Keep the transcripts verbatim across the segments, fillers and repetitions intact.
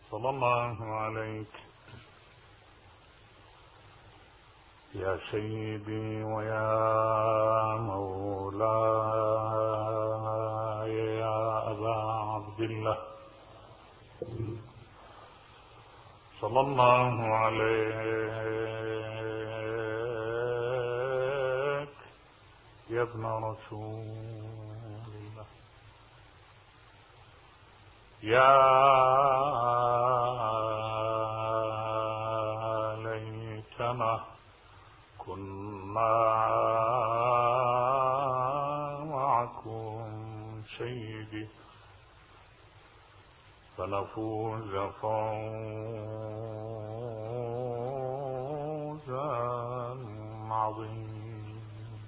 صلى الله عليك يا سيدي ويا مولاي يا أبا عبد الله، صلى الله عليك يا ابن رسول الله. يا ليتنا كنا معكم سيدي فنفوز فوزا عظيما.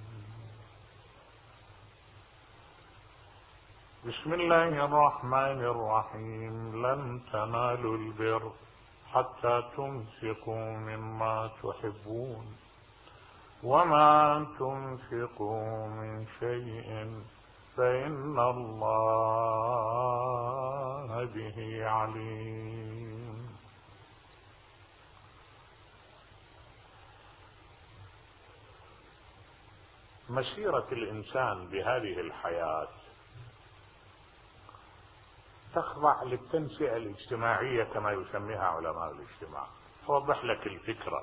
بسم الله الرحمن الرحيم. لن تنالوا البر حتى تنفقوا مما تحبون وما تنفقوا من شيء فإن الله به عليم. مسيرة الإنسان بهذه الحياة تخضع للتنشئة الاجتماعية كما يسميها علماء الاجتماع. أوضح لك الفكرة.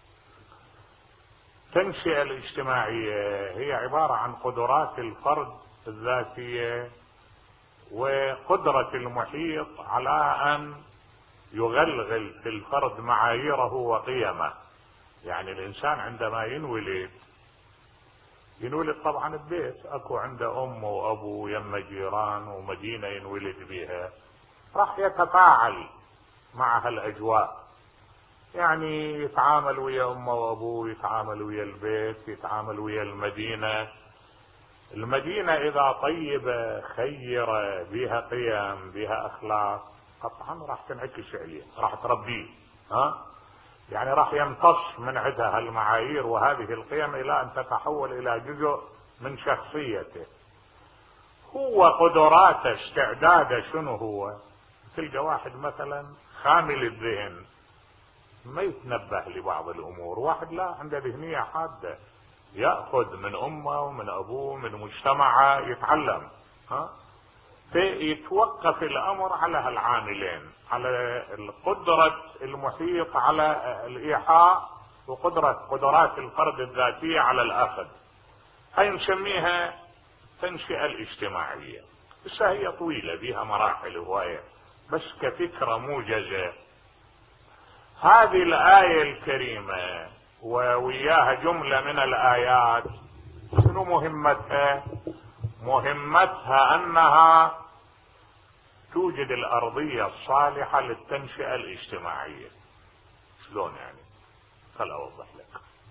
التنشئة الاجتماعية هي عبارة عن قدرات الفرد الذاتية وقدرة المحيط على أن يغلغل في الفرد معاييره وقيمه. يعني الإنسان عندما ينولد ينولد طبعا ببيت اكو عنده ام وابو يم جيران ومدينة ينولد بها، راح يتفاعل مع هالاجواء، يعني يتعامل ويا امه وابوه، يتعامل ويا البيت، يتعامل ويا المدينة. المدينة اذا طيبة خيرة بها قيم بها اخلاق طبعا راح تنعكس عليه، راح تربيه، ها يعني راح يمتص من عندها هالمعايير وهذه القيم الى ان تتحول الى جزء من شخصيته. هو قدراته استعداده شنو هو؟ تلقى واحد مثلا خامل الذهن ما يتنبه لبعض الامور، واحد لا عنده ذهنية حادة يأخذ من امه ومن ابوه من مجتمعه يتعلم، ها يتوقف الامر على هالعاملين، على قدرة المحيط على الايحاء وقدرة قدرات الفرد الذاتية على الاخذ. هاي نسميها التنشئة الاجتماعية. بس هي طويلة بها مراحل هواية، بس كفكرة موجزة هذه الآية الكريمة ووياها جملة من الآيات شنو مهمتها؟ مهمتها انها توجد الارضية الصالحة للتنشئة الاجتماعية. شلون يعني؟ خل اوضح لك.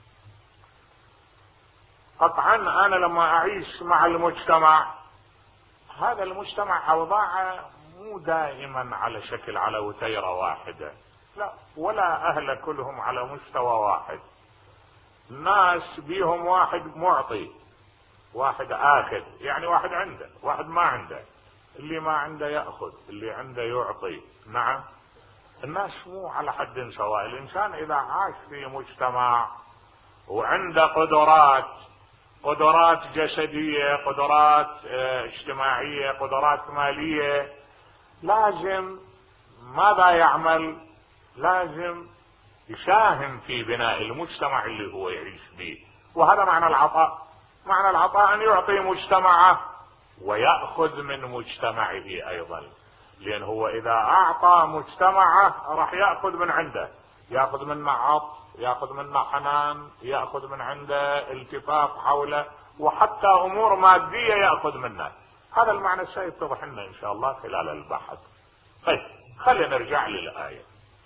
قطعا انا لما اعيش مع المجتمع، هذا المجتمع اوضاعه مو دائما على شكل على وتيرة واحدة، لا، ولا اهل كلهم على مستوى واحد. الناس بيهم واحد معطي واحد اخذ، يعني واحد عنده واحد ما عنده، اللي ما عنده يأخذ اللي عنده يعطي. نعم، الناس مو على حد سواء. الانسان اذا عاش في مجتمع وعنده قدرات قدرات جسدية، قدرات اجتماعية، قدرات مالية، لازم ماذا يعمل؟ لازم يساهم في بناء المجتمع اللي هو يعيش به. وهذا معنى العطاء. معنى العطاء ان يعطي مجتمعه ويأخذ من مجتمعه ايضا، لان هو اذا اعطى مجتمعه راح يأخذ من عنده، يأخذ منا عطف، يأخذ منا حنان، يأخذ من عنده التفاف حوله، وحتى امور مادية يأخذ منه. هذا المعنى سيتضح لنا ان شاء الله خلال البحث. طيب خلينا نرجع للآية.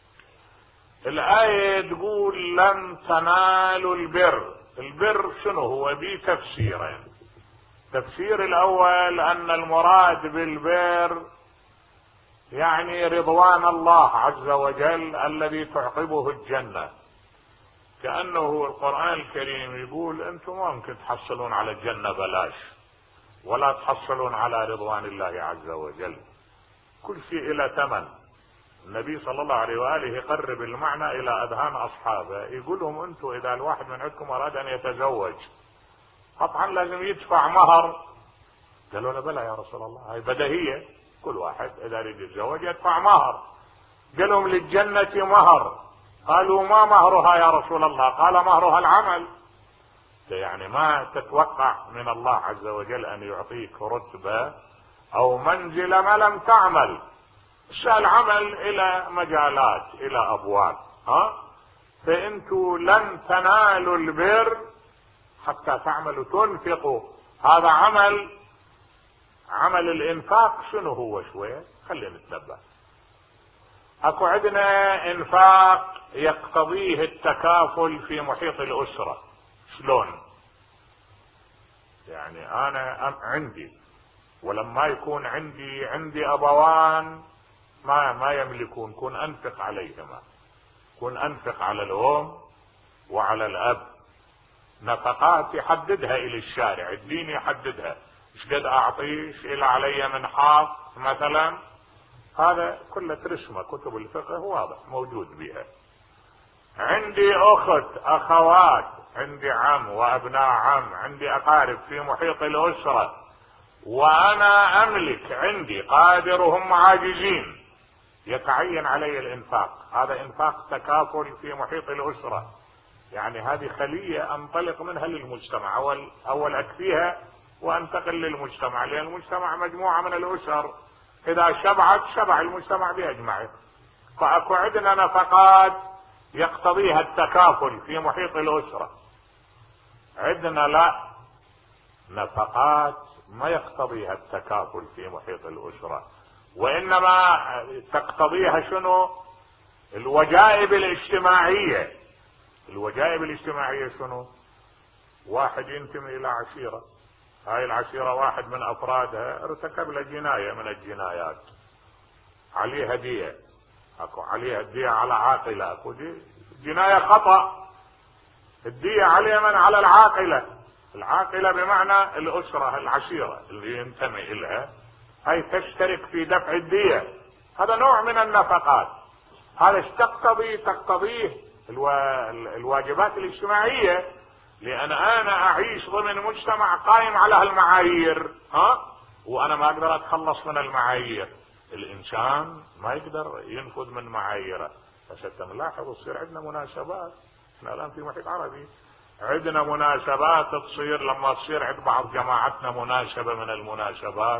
الآية تقول لن تنالوا البر. البر شنو هو؟ بتفسيرين. التفسير الاول ان المراد بالبر يعني رضوان الله عز وجل الذي تعقبه الجنة. كأنه القرآن الكريم يقول انتم ما ممكن تحصلون على الجنة بلاش، ولا تحصلون على رضوان الله عز وجل، كل شيء له ثمن. النبي صلى الله عليه وآله يقرب المعنى إلى أذهان أصحابه، يقول لهم أنتم إذا الواحد من عندكم أراد أن يتزوج قطعا لازم يدفع مهر. قالوا له بلى يا رسول الله، هاي بديهية، كل واحد إذا يريد يتزوج يدفع مهر. قال لهم للجنة مهر. قالوا ما مهرها يا رسول الله؟ قال مهرها العمل. يعني ما تتوقع من الله عز وجل أن يعطيك رتبة أو منزلة ما لم تعمل. العمل إلى مجالات، إلى أبواب، ها فأنتوا لن تنالوا البر حتى تعملوا تنفقوا. هذا عمل. عمل الإنفاق شنو هو؟ شوية خلينا نتنبه. اكو عندنا انفاق يقتضيه التكافل في محيط الاسرة. شلون؟ يعني انا عندي، ولما يكون عندي عندي ابوان ما ما يملكون، كون انفق عليهما، كون انفق على الام وعلى الاب. نفقات يحددها الى الشارع، الدين يحددها، ايش قد اعطيش الى علي من حاط مثلا. هذا كله ترسمه كتب الفقه واضح موجود بها. عندي اخت، اخوات، عندي عم وابناء عم، عندي اقارب في محيط الاسرة، وانا املك، عندي قادر وهم عاجزين، يتعين علي الانفاق. هذا انفاق تكافل في محيط الاسرة. يعني هذه خلية انطلق منها للمجتمع، اول اول اكفيها وانتقل للمجتمع، لان المجتمع مجموعة من الاسر، اذا شبعت شبع المجتمع باجمعه. فاكو عندنا نفقات يقتضيها التكافل في محيط الاسرة، عندنا لا، نفقات ما يقتضيها التكافل في محيط الاسرة، وانما تقتضيها شنو؟ الوجائب الاجتماعية. الوجائب الاجتماعية شنو؟ واحد ينتمي الى عشيرة، هاي العشيرة واحد من افرادها ارتكب له جناية من الجنايات، عليه هدية، اكو عليه الدية على عاقلة، اكو دي جناية خطأ، الدية عليه من؟ على العاقلة. العاقلة بمعنى الاسرة العشيرة اللي ينتمي الها، هاي تشترك في دفع الدية. هذا نوع من النفقات. هذا تقتضي تقتضيه الوا... الواجبات الاجتماعية، لان انا اعيش ضمن مجتمع قائم على هالمعايير، ها وانا ما اقدر اتخلص من المعايير. الانسان ما يقدر ينفذ من معاييره. فستة نلاحظ تصير عندنا مناسبات. احنا الان في محيط عربي عندنا مناسبات تصير، لما تصير عند بعض جماعتنا مناسبة من المناسبات،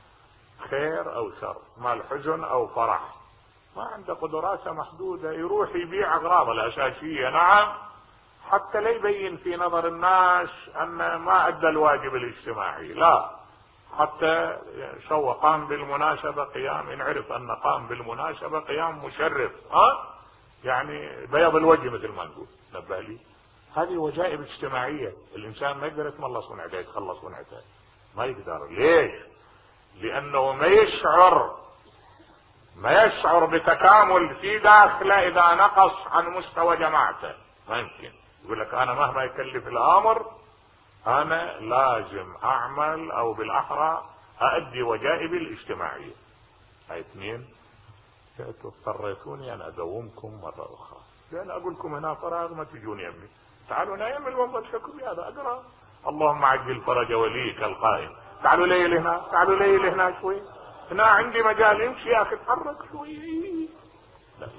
خير او شر، مال حزن او فرح، ما عنده قدراته محدودة، يروح يبيع اغراضه الاساسية، نعم، حتى لا يبين في نظر الناس ان ما ادى الواجب الاجتماعي، لا، حتى سوى قام بالمناسبة قيام، نعرف ان قام بالمناسبة قيام مشرف، ها يعني بيض الوجه مثل ما نقول. نبه لي، هذه وجائب اجتماعية. الانسان ما يقدر يتملص من عداه، يتخلص من عداه، ما يقدر. ليش؟ لانه ما يشعر ما يشعر بتكامل في داخله اذا نقص عن مستوى جماعته. ما يمكن. يقول لك انا مهما يكلف الامر انا لازم اعمل، او بالاحرى اادي وجائبي الاجتماعية. هاي اثنين. اضطريتوني ان ادومكم مرة اخرى، لان اقول لكم هنا فراغ ما تجون يمي، تعالوا نايم الوضع الحكمي هذا اقرا اللهم عجل فرج وليك القائم، تعالوا لي هنا، تعالوا لي هنا شوي، هنا عندي مجال، امشي يا اخي اتحرك شوي. لا.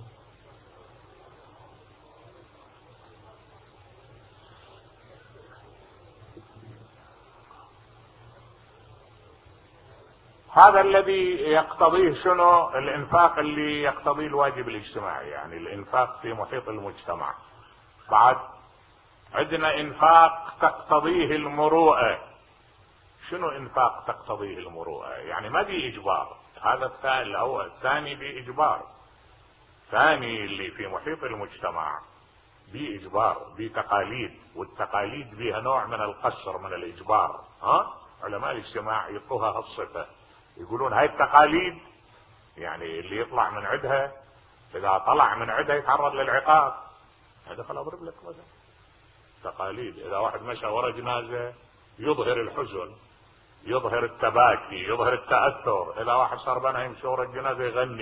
هذا الذي يقتضيه شنو؟ الانفاق اللي يقتضيه الواجب الاجتماعي، يعني الانفاق في محيط المجتمع. بعد عندنا انفاق تقتضيه المروءة. شنو انفاق تقتضيه المروءة؟ يعني ما دي اجبار، هذا الثاني الاول، الثاني باجبار. ثاني اللي في محيط المجتمع باجبار، بتقاليد، والتقاليد بها نوع من القصر من الاجبار، ها علماء الاجتماع يعطوها هالصفة، يقولون هاي التقاليد يعني اللي يطلع من عندها، اذا طلع من عندها يتعرض للعقاب. هذا خل اضرب لك مثلا تقاليد، اذا واحد مشى ورا جنازة يظهر الحزن، يظهر التباكي، يظهر التأثر. اذا واحد صار بنا يمشي ورا الجنازة يغني،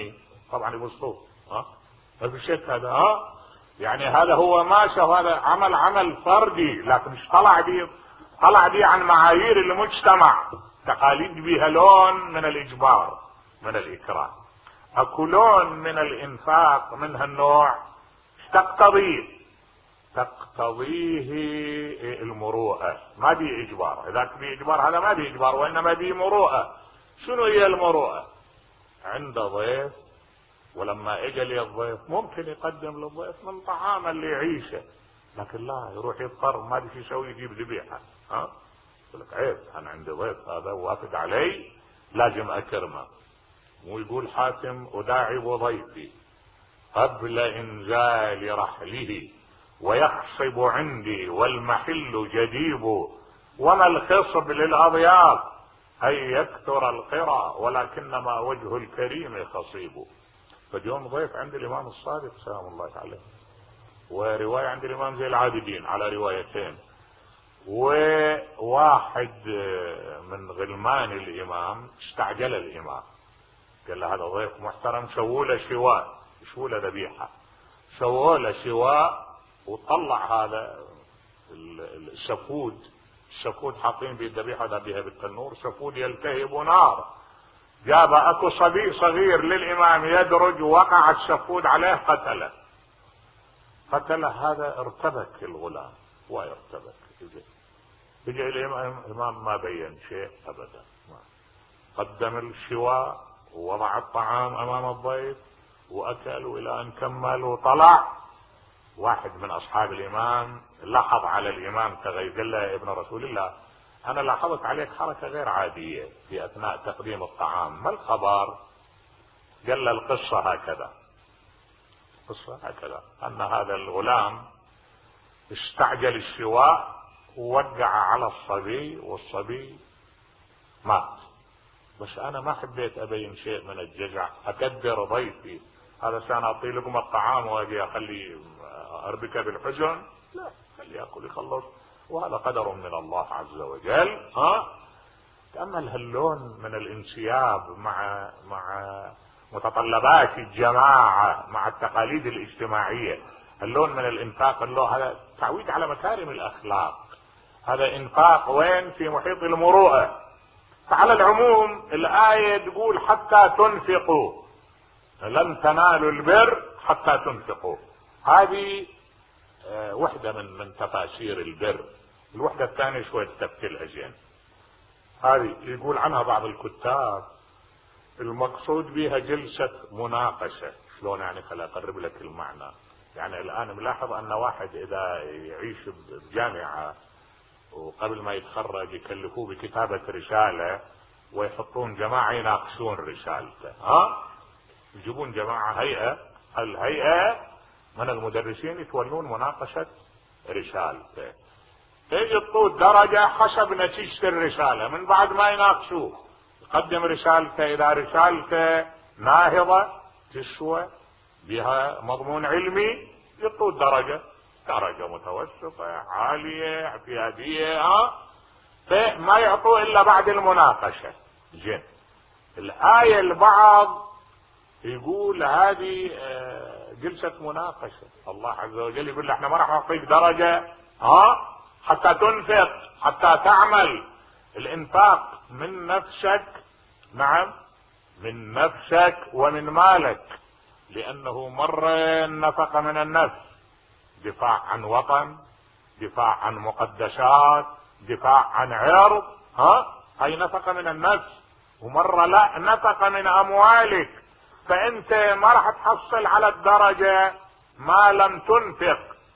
طبعا يبسطوه ها ما في شك هذا ها يعني هذا هو ماشى وهذا عمل عمل فردي، لكن مش طلع دي طلع دي عن معايير المجتمع. تقاليد بها لون من الاجبار من الاكراه، اكو لون من الانفاق من هالنوع تقتضيه تقتضيه المروءة، ما دي اجبار. اذا في اجبار هذا ما دي اجبار وانما دي مروءة. شنو هي المروءة؟ عند ضيف ولما اجى لي الضيف ممكن يقدم للضيف من طعام اللي يعيشه، لكن لا يروح يضطر ما ادري شو يسوي يجيب ذبيحه. ها يقول لك عيب انا عندي ضيف هذا وافد علي لازم اكرمه. مو يقول حاتم اداعب ضيفي قبل انزال رحله ويخصب عندي والمحل جديب وما الخصب للاضياف ان يكثر القرى ولكنما وجه الكريم خصيب. فجون ضيف عند الامام الصادق سلام الله عليه، ورواية عند الامام زي العابدين على روايتين، وواحد من غلمان الامام استعجل الامام قال له هذا ضيف محترم سووا له شواء شووا له ذبيحه سووا له شواء وطلع هذا السفود السفود حاطين به الذبيحه ذابيها بالتنور سفود يلتهب نار. جاب اكو صبي صغير للامام يدرج وقع السفود عليه قتله قتله هذا ارتبك الغلام ويرتبك يجي الامام ما بين شيء ابدا، قدم الشواء ووضع الطعام امام الضيف واكل والى ان كمل وطلع. واحد من اصحاب الامام لاحظ على الامام كغير قال له يا ابن رسول الله انا لاحظت عليك حركة غير عادية في اثناء تقديم الطعام، ما الخبر؟ قال له القصة هكذا القصة هكذا ان هذا الغلام استعجل الشواء ووقع على الصبي والصبي مات، بس انا ما حبيت ابين شيء من الجزع اكدر ضيفي هذا سنة اعطي لكم الطعام واجي اخلي اربك بالحزن، لا خلي ياكل يخلص وهذا قدر من الله عز وجل. ها تأمل هاللون من الانسياب مع مع متطلبات الجماعة مع التقاليد الاجتماعية، اللون من الانفاق اللون هذا تعويد على مكارم الاخلاق، هذا انفاق وين؟ في محيط المروءة. فعلى العموم الآية تقول حتى تنفقوا لن تنالوا البر حتى تنفقوا، هذه وحدة من من تفاسير البر. الوحدة الثانية شوية تفكير زين، هذه يقول عنها بعض الكتاب المقصود بها جلسة مناقشة. شلون يعني؟ خلي اقرب لك المعنى. يعني الان ملاحظ ان واحد اذا يعيش بجامعة وقبل ما يتخرج يكلفوه بكتابة رسالة ويحطون جماعة يناقشون رسالته، ها يجيبون جماعة هيئة، الهيئة من المدرسين يتولون مناقشة رسالته، تيجي تطول درجة حسب نتيجة الرسالة من بعد ما يناقشوه يقدم رسالته. اذا رسالته ناهضة تسوى بها مضمون علمي يطول درجة درجة متوسطة عالية اعتيادية، ها فما يعطوه الا بعد المناقشة. زين الآية البعض يقول هذه جلسة مناقشة، الله عز وجل يقول له احنا ما راح نعطيك درجة ها حتى تنفق حتى تعمل. الانفاق من نفسك، نعم من نفسك ومن مالك، لانه مرة النفق من النفس دفاع عن وطن، دفاع عن مقدسات، دفاع عن عرض، ها هاي نفقة من النفس. ومرة لا نفقة من اموالك، فانت ما راح تحصل على الدرجة ما لم تنفق.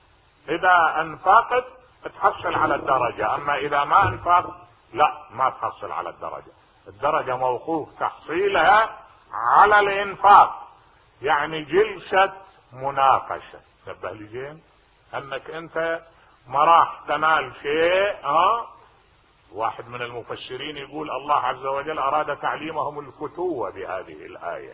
اذا انفقت تحصل على الدرجة، اما اذا ما انفقت لا ما تحصل على الدرجة. الدرجة موقوف تحصيلها على الانفاق. يعني جلسة مناقشة، نبه لي زين انك انت ما راح تنال شيء. ها واحد من المفسرين يقول الله عز وجل اراد تعليمهم الفتوة بهذه الآية،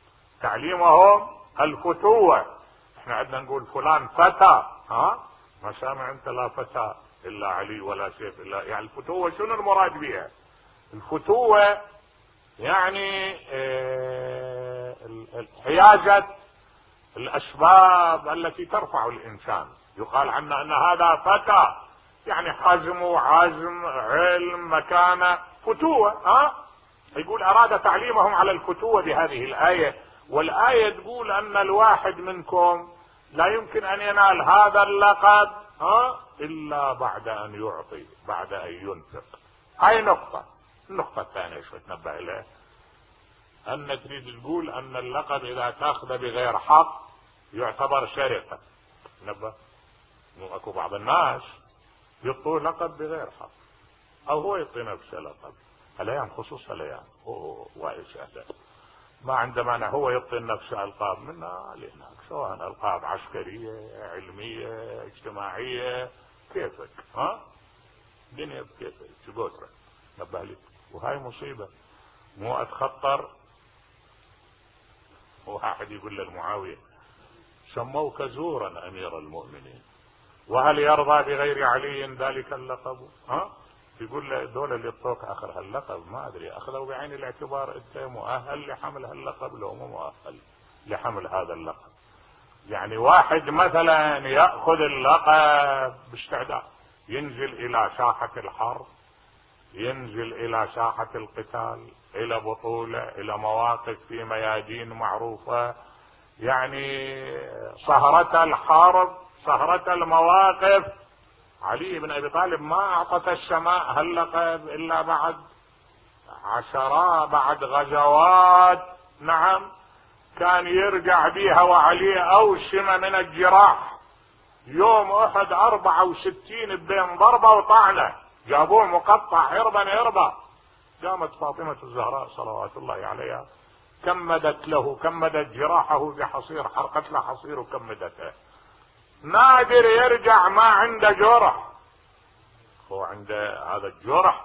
تعليمهم الفتوة. احنا عندنا نقول فلان فتى، ها ما سامع انت لا فتى الا علي ولا سيف الا، يعني الفتوة شنو المراد بها؟ الفتوة يعني اه حيازة الأسباب التي ترفع الإنسان. يقال عنه أن هذا فتى، يعني حزم وعزم، علم، مكانة، فتوة. ها يقول أراد تعليمهم على الفتوة بهذه الآية. والآية تقول أن الواحد منكم لا يمكن أن ينال هذا اللقب ها إلا بعد أن يعطي، بعد أن ينفق. هاي نقطة. النقطة الثانية شو تنبه إليه، أن تريد تقول أن اللقب إذا تأخذ بغير حق يعتبر سرقة. نبه، مو أكو بعض الناس يعطوه لقب بغير حق، أو هو يعطي نفسه لقب هالأيام، خصوصا الأيام أوه وايد سهلة، ما عنده مانع هو يعطي نفسه ألقاب منها لهناك، سواء ألقاب عسكرية، علمية، اجتماعية، كيفك. ها دنيا بكيفك شقوترك. نبه لي، وهاي مصيبة مو أتخطر. واحد يقول للمعاوية سموك زورا أمير المؤمنين، وهل يرضى بغير علي ذلك اللقب؟ ها يقول له دول اللي يعطوك اخر هاللقب ما ادري اخذوا بعين الاعتبار انت مؤهل لحمل هاللقب لو مو مؤهل لحمل هذا اللقب. يعني واحد مثلا ياخذ اللقب باستعداد، ينزل الى ساحة الحرب، ينزل الى ساحة القتال، الى بطولة، الى مواقف في ميادين معروفة، يعني سهرة الحرب، سهرة المواقف. علي بن ابي طالب ما اعطت السماء هاللقب الا بعد عشرات، بعد غزوات. نعم كان يرجع بيها وعليه اوشمة من الجراح. يوم احد اربعة وستين بين ضربة وطعنة، جابوه مقطع هربا هربا. قامت فاطمة الزهراء صلوات الله عليها كمدت له، كمدت جراحه بحصير، حرقت له حصير وكمدته. نادر يرجع ما عنده جرح، هو عنده هذا الجرح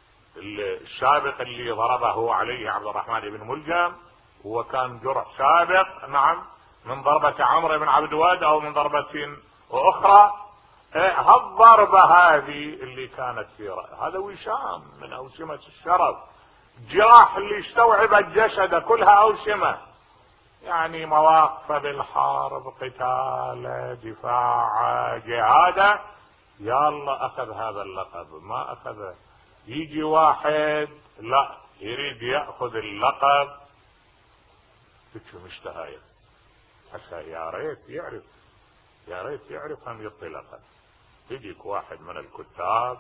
السابق اللي ضربه عليه عبد الرحمن بن ملجم، هو كان جرح سابق. نعم من ضربة عمرو بن عبد الواد او من ضربة اخرى. هالضربة هذه اللي كانت في رأي هذا وشام من اوشمة الشرف، جراح اللي استوعبت جسده كلها اوشمة، يعني مواقف بالحرب، قتال، دفاع، جهاد. يا الله اخذ هذا اللقب، ما اخذه. يجي واحد لا يريد ياخذ اللقب بشو مشتهايه، هسه يا ريت يعرف، يا ريت يعرف ان يعطي لقب. يجيك واحد من الكتاب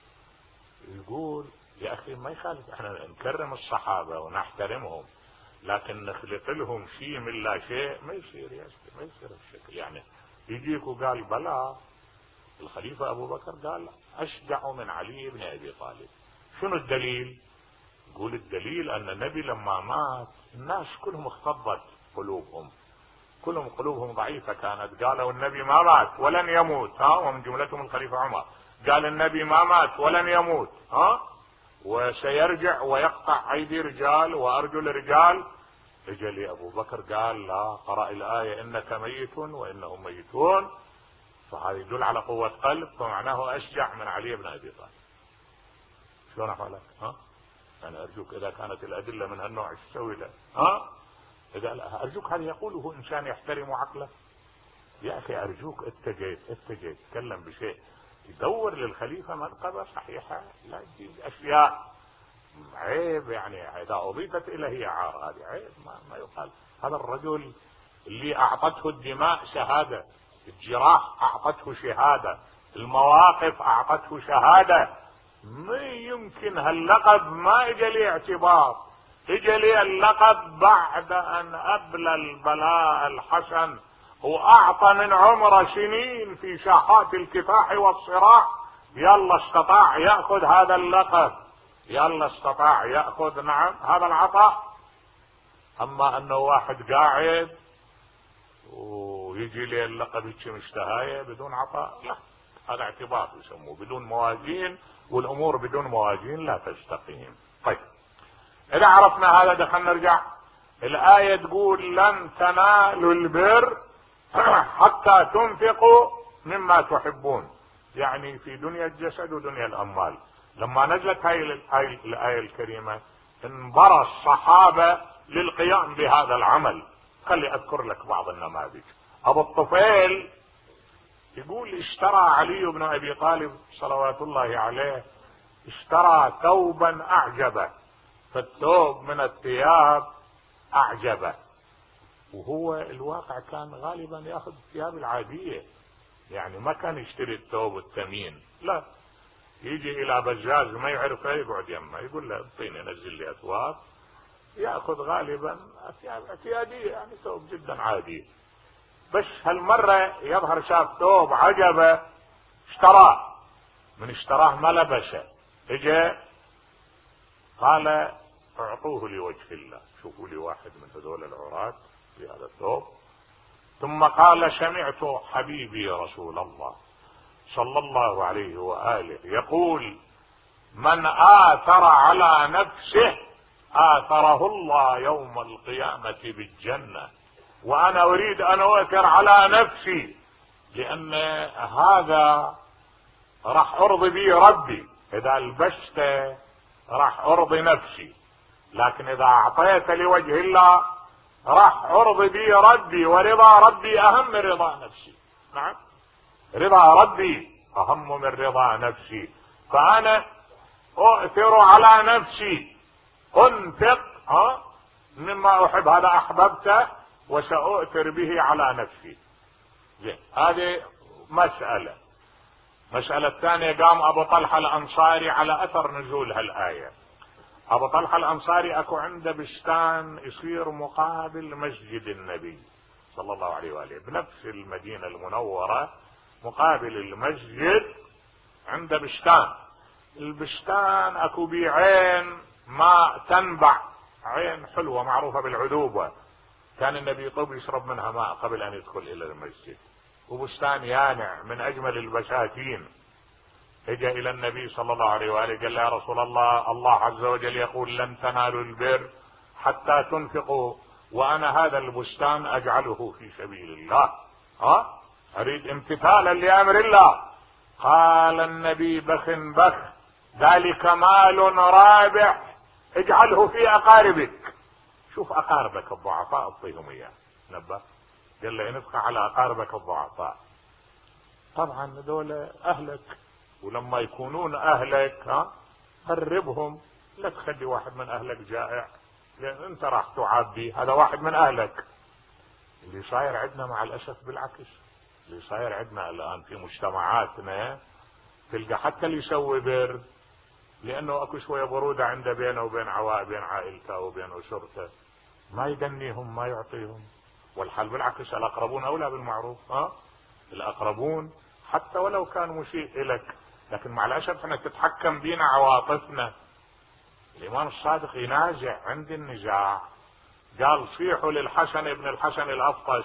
يقول يا اخي ما يخالف، احنا نكرم الصحابه ونحترمهم، لكن نخلق لهم شيء من لا شيء ما يصير يا ما يصير الشكل. يعني يجيك وقال بلا، الخليفة ابو بكر قال اشجع من علي بن ابي طالب. شنو الدليل؟ يقول الدليل ان النبي لما مات الناس كلهم اختضت قلوبهم، كلهم قلوبهم ضعيفة كانت، قالوا النبي ما مات ولن يموت. ها ومن جملتهم الخليفة عمر قال النبي ما مات ولن يموت، ها وسيرجع ويقطع ايدي رجال وارجل رجال. اجى لي ابو بكر قال لا، قرأ الآية انك ميت وانهم ميتون، فهذا يدل على قوة قلب، فمعناه اشجع من علي بن ابي طالب. شلون افعلك؟ ها انا ارجوك اذا كانت الادلة من هالنوع ايش تسوي له؟ ها اذا ارجوك هذا يقوله انسان يحترم عقله. يا اخي ارجوك اتجيت اتجيت تكلم بشيء يدور للخليفة منقبة صحيحة، لا تجيب اشياء عيب. يعني اذا اضيفت اليه هي عار، هذه عيب، ما, ما يقال. هذا الرجل اللي اعطته الدماء شهادة، الجراح اعطته شهادة، المواقف اعطته شهادة، ما يمكن هاللقب ما اجى لي اعتبار. اجى لي اللقب بعد ان ابلى البلاء الحسن واعطى من عمره سنين في ساحات الكفاح والصراع. يلا استطاع يأخذ هذا اللقب، يلا استطاع يأخذ نعم هذا العطاء. اما انه واحد قاعد ويجي لي اللقب هيك مشتهاية بدون عطاء، لا، هذا اعتبار يسموه بدون موازين، والامور بدون موازين لا تستقيم. طيب اذا عرفنا هذا دخلنا نرجع. الآية تقول لن تنالوا البر حتى تنفقوا مما تحبون، يعني في دنيا الجسد ودنيا الاموال. لما نزلت هاي الآية الكريمة انبرى الصحابة للقيام بهذا العمل. خلي اذكر لك بعض النماذج. ابو الطفيل يقول اشترى علي بن ابي طالب صلوات الله عليه، اشترى ثوبا اعجبه، فالثوب من الثياب اعجبه، وهو الواقع كان غالبا ياخذ الثياب العاديه، يعني ما كان يشتري الثوب الثمين، لا، يجي الى بزاز ما يعرفه يقعد يمه يقول له اعطيني نزل لي اثواب، ياخذ غالبا اثياب اعتياديه، يعني ثوب جدا عادي. بس هالمره يظهر شاف ثوب عجبه اشتراه، من اشتراه ما لبسه، اجى قال اعطوه لوجه الله، شوفوا لي واحد من هذول العراة في هذا الثوب. ثم قال سمعت حبيبي رسول الله صلى الله عليه وآله يقول من آثر على نفسه آثره الله يوم القيامة بالجنة، وأنا أريد أن أؤثر على نفسي، لأن هذا راح أرضي به ربي، إذا لبسته راح أرضي نفسي، لكن إذا أعطيت لوجه الله راح أرضي به ربي، ورضا ربي أهم من رضا نفسي. نعم، رضا ربي أهم من رضا نفسي، فأنا أؤثر على نفسي، أنفق ها مما أحب، هذا أحببته وسأؤثر به على نفسي. زين، هذه مسألة. مسألة الثانية، قام أبو طلحة الأنصاري على أثر نزول هالآية. أبو طلحة الأنصاري أكو عنده بستان يصير مقابل مسجد النبي صلى الله عليه وآله، بنفس المدينة المنورة مقابل المسجد عنده بستان. البستان أكو بيه عين ماء تنبع، عين حلوة معروفة بالعذوبة، كان النبي يطب يشرب منها ماء قبل أن يدخل إلى المسجد، وبستان يانع من أجمل البساتين. اجى الى النبي صلى الله عليه واله قال له يا رسول الله، الله عز وجل يقول لن تنالوا البر حتى تنفقوا، وانا هذا البستان اجعله في سبيل الله، ها اريد امتثالا لامر الله. قال النبي بخ بخ، ذلك مال رابح اجعله في اقاربك. شوف اقاربك الضعفاء اعطيهم اياه، نبه قال له انفق على اقاربك الضعفاء. طبعا هذول اهلك، ولما يكونون اهلك ها قربهم، لا تخلي واحد من اهلك جائع، لان انت راح تعبي، هذا واحد من اهلك. اللي صاير عندنا مع الاسف بالعكس، اللي صاير عندنا الان في مجتمعاتنا تلقى حتى اللي يسوي بر، لانه اكو شويه بروده عنده بينه وبين عوائل، بين عائلته وبين اسرته، ما يدنيهم ما يعطيهم، والحال بالعكس، الاقربون اولى بالمعروف، ها الاقربون حتى ولو كان مسيء الك، لكن مع الاسف احنا تتحكم بينا عواطفنا. الامام الصادق ينازع عند النزاع، قال صيحوا للحسن ابن الحسن الافطش،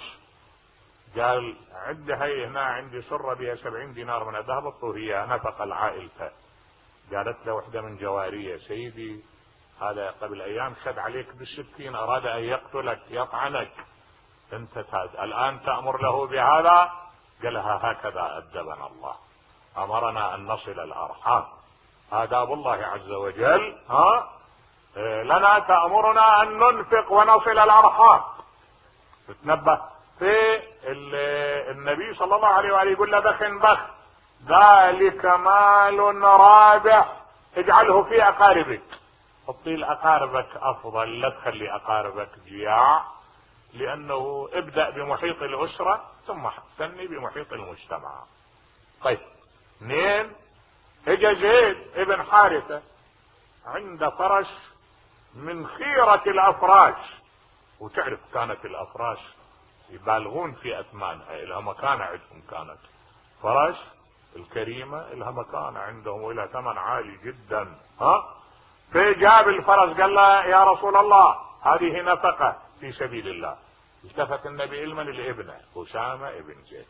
قال عندي هي هنا عندي سره بها سبعين دينار من الذهب الطهيه نفق العائلة. قالت له وحده من جواريه سيدي هذا قبل ايام شد عليك بالسكين، اراد ان يقتلك يطعنك، انت الان تأمر له بهذا؟ قالها هكذا أدبنا الله، أمرنا أن نصل الأرحام، آداب الله عز وجل، ها إيه لنا تأمرنا أن ننفق ونصل الأرحام. تتنبه في النبي صلى الله عليه وآله يقول له بخ بخ، ذلك مال رابح اجعله في أقاربك. حطي لأقاربك أفضل، لا تخلي أقاربك جياع، لأنه ابدأ بمحيط الأسرة ثم استني بمحيط المجتمع. طيب، اثنين، اجى زيد ابن حارثة عند فرس من خيرة الأفراش، وتعرف كانت الأفراش يبالغون في أثمانها، إلها مكانة عندهم، كانت فرس الكريمة إلها مكانة عندهم وإلها ثمن عالي جدا، ها فجاب الفرس قال له يا رسول الله هذه نفقة في سبيل الله. التفت النبي علما لابنه أسامة ابن زيد،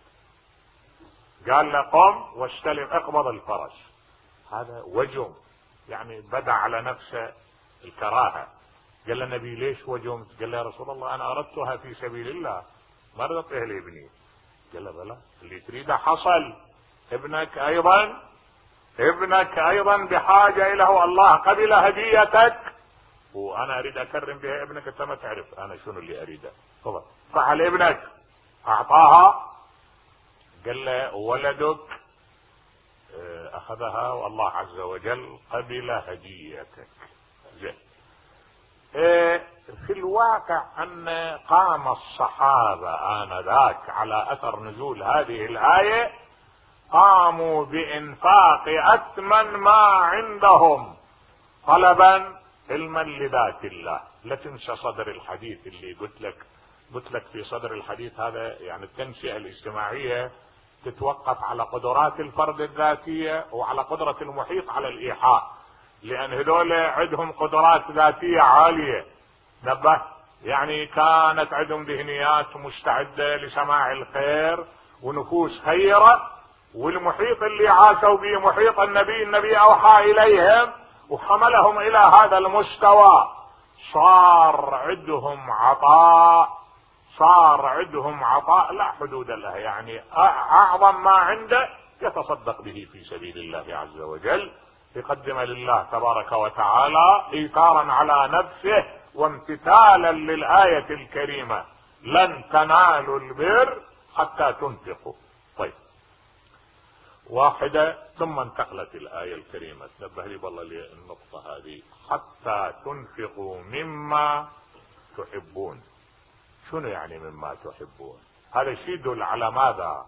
قال له قم واستلم اقبض الفرس. هذا وجم، يعني بدا على نفسه الكراهة. قال له النبي ليش وجمت؟ قال له يا رسول الله انا اردتها في سبيل الله، ما رضيت لابني. قال له بلى اللي تريده حصل، ابنك ايضا ابنك ايضا بحاجة اليه، الله قبل هديتك وانا اريد اكرم بها ابنك، انت ما تعرف انا شنو اللي اريده. تفضل فعل ابنك، اعطاها، قال له ولدك اخذها والله عز وجل قبل هديتك. زين. في الواقع ان قام الصحابة انذاك على اثر نزول هذه الاية، قاموا بانفاق اثمن ما عندهم طلبا علما لذات الله. لا تنسى صدر الحديث اللي قلت لك قلت لك في صدر الحديث هذا، يعني التنشئة الاجتماعية تتوقف على قدرات الفرد الذاتية وعلى قدرة المحيط على الايحاء، لان هذول عندهم قدرات ذاتية عالية. نبه، يعني كانت عندهم ذهنيات مستعدة لسماع الخير ونفوس خيرة، والمحيط اللي عاشوا به محيط النبي، النبي اوحى اليهم وحملهم الى هذا المستوى. صار عندهم عطاء، صار عندهم عطاء لا حدود له، يعني اعظم ما عنده يتصدق به في سبيل الله عز وجل، يقدم لله تبارك وتعالى ايثارا على نفسه وامتثالا للآية الكريمة: لن تنالوا البر حتى تنفقوا. طيب، واحدة ثم انتقلت الآية الكريمة، تنبه لي والله للنقطة هذه: حتى تنفقوا مما تحبون. شنو يعني مما تحبون؟ هذا شيء يدل على ماذا؟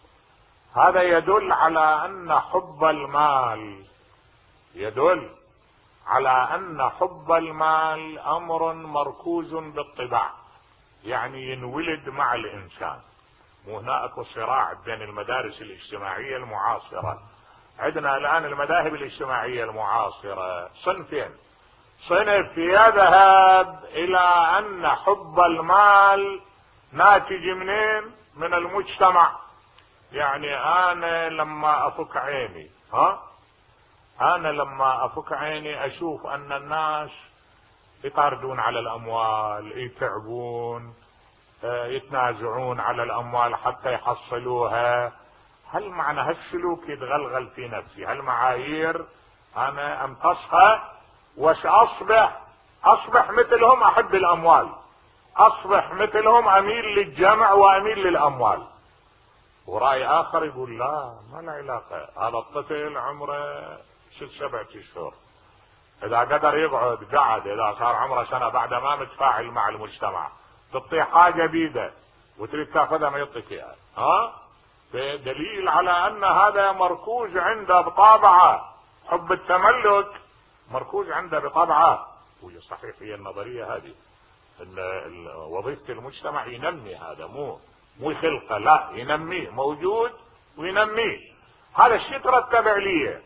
هذا يدل على ان حب المال يدل على ان حب المال امر مركوز بالطباع، يعني ينولد مع الانسان. مو هناك صراع بين المدارس الاجتماعية المعاصرة. عندنا الان المذاهب الاجتماعية المعاصرة صنفين: صنف يذهب الى ان حب المال ناتج منين؟ من المجتمع. يعني انا لما افك عيني ها انا لما افك عيني اشوف ان الناس يطاردون على الاموال، يتعبون، يتنازعون على الاموال حتى يحصلوها. هل معنى هالسلوك يتغلغل في نفسي؟ هالمعايير انا امتصها وش اصبح اصبح مثلهم، احب الاموال، اصبح مثلهم، اميل للجمع واميل للاموال. ورأي اخر يقول لا، ما له علاقة، هذا الطفل عمره ست سبعة اشهر، اذا قدر يقعد قعد، اذا صار عمره سنة بعد ما متفاعل مع المجتمع، تعطيه حاجة بيده وتريد تاخذها ما يعطيك اياها. ها دليل على ان هذا مركوز عنده بطابعه، حب التملك مركوز عنده بطبعه. وهي صحيح هي النظرية هذه ان وظيفة المجتمع ينمي هذا، مو مو يخلقه، لا ينميه، موجود وينميه. هذا الشيء يترتب عليه،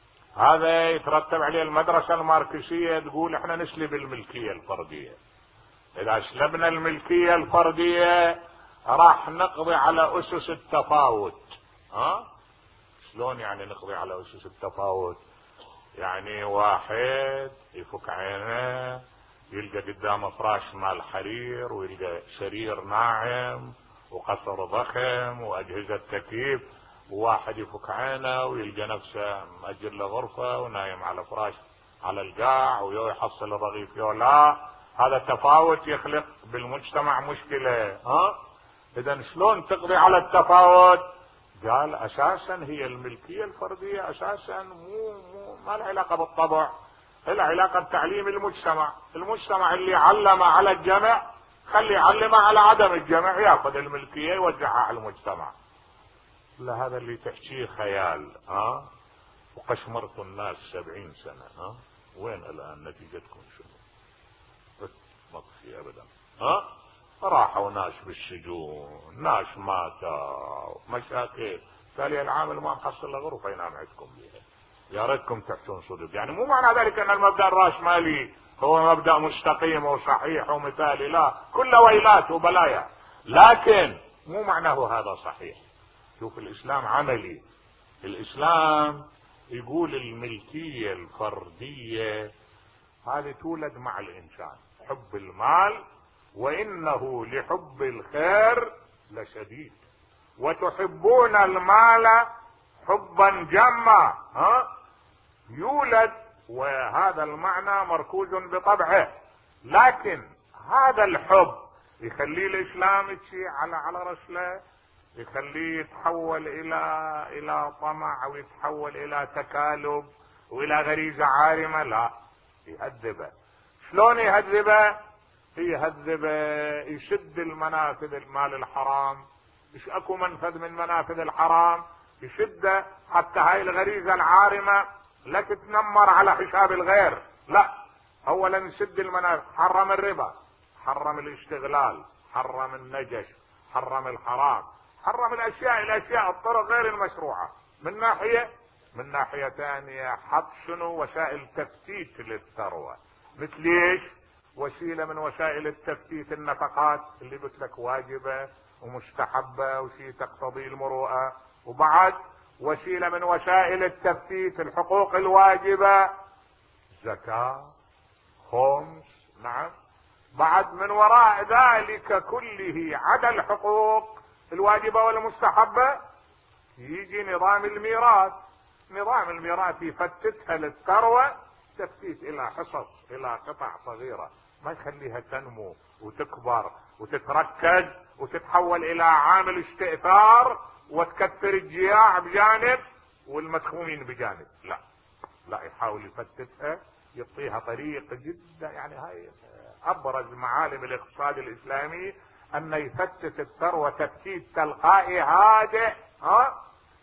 هذا يترتب عليه المدرسة الماركسية تقول احنا نسلب الملكية الفردية. اذا سلبنا الملكية الفردية راح نقضي على اسس التفاوت. ها شلون يعني نقضي على اسس التفاوت؟ يعني واحد يفك عينه يلقى قدامه فراش مال حرير، ويلقى سرير ناعم وقصر ضخم واجهزة تكييف، وواحد يفك عينه ويلقى نفسه مأجر له غرفة ونايم على فراش على القاع ويو يحصل الرغيف يو لا. هذا التفاوت يخلق بالمجتمع مشكلة. ها اذا شلون تقضي على التفاوت؟ قال اساسا هي الملكية الفردية اساسا مو مو ما لها علاقة بالطبع، لها علاقة بتعليم المجتمع. المجتمع اللي علم على الجمع خلي يعلمه على عدم الجمع، ياخذ الملكية يوزعها على المجتمع. لا، هذا اللي تحكيه خيال. ها وقشمرت الناس سبعين سنة. ها وين الان نتيجتكم؟ شنو؟ ما في ابدا. ها راحوا ناس بالسجون، ناس ماتوا، مشاكل. قال لي العامل ما محصل له غرفة ينام عندكم بيها، يا ريتكم تحتون صدق. يعني مو معنى ذلك ان المبدأ الراسمالي هو مبدأ مستقيم وصحيح ومثالي، لا، كله ويلات وبلايا، لكن مو معناه هذا صحيح. شوف الاسلام عملي، الاسلام يقول الملكية الفردية هذه تولد مع الانسان، حب المال وانه لحب الخير لشديد، وتحبون المال حبا جما. ها يولد وهذا المعنى مركوز بطبعه، لكن هذا الحب يخليه الاسلام يمشي على على رسله، يخليه يتحول الى الى طمع او يتحول الى تكالب والى غريزه عارمه؟ لا، يهذبه. شلون يهذبه؟ يهذبه يشد المنافذ المال الحرام، مش اكو منفذ من منافذ الحرام يشده حتى هاي الغريزه العارمه لا تتنمر على حساب الغير. لا، اولا يشد المنافذ، حرم الربا، حرم الاشتغلال، حرم النجش، حرم الحرام، حرم الاشياء الاشياء الطرق غير المشروعه. من ناحيه من ناحيه ثانيه حط شنو؟ وسائل تفتيت للثروه. مثل ايش؟ وسيله من وسائل التفتيت النفقات اللي قلت لك واجبه ومستحبه وشيء تقتضي المروءه، وبعد وسيله من وسائل التفتيت الحقوق الواجبه، زكاه، خمس، نعم. بعد من وراء ذلك كله عدا الحقوق الواجبه والمستحبه يجي نظام الميراث. نظام الميراث يفتتها للثروه تفتيت الى حصص، الى قطع صغيره، ما يخليها تنمو وتكبر وتتركز وتتحول الى عامل استئثار وتكثر الجياع بجانب والمدخومين بجانب. لا لا، يحاول يفتتها، يعطيها طريق جدا. يعني هاي ابرز معالم الاقتصاد الاسلامي، ان يفتت الثروه تفتيت تلقائي هادئ. ها